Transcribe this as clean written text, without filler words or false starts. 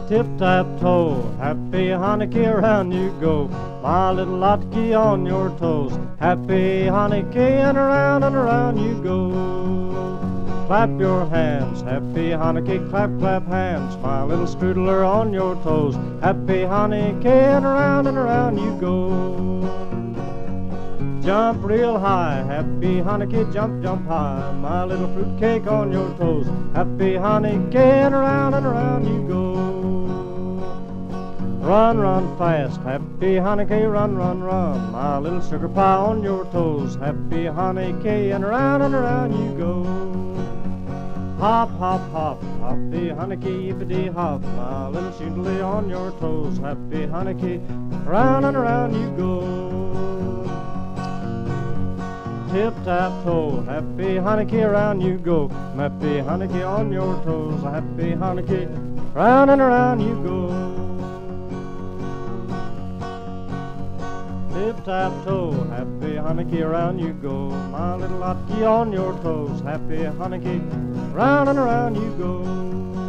Tip-tap-toe, happy Hanukkah, around you go. My little latke on your toes. Happy Hanukkah, and around you go. Clap your hands, happy Hanukkah, clap, clap hands. My little strudler on your toes. Happy Hanukkah, and around you go. Jump real high, happy Hanukkah, jump, jump high. My little fruitcake on your toes. Happy Hanukkah, and around you go. Run, run fast, happy Hanukkah, run, run, run. My little sugar pie on your toes. Happy Hanukkah, and around you go. Hop, hop, hop, happy Hanukkah, yippity hop. My little shindley on your toes. Happy Hanukkah, around you go. Tip-tap-toe, happy Hanukkah, around you go. Happy Hanukkah on your toes. Happy Hanukkah, around you go. Tip-tap-toe, happy Hanukkah, around you go. My little latke on your toes. Happy Hanukkah, around you go.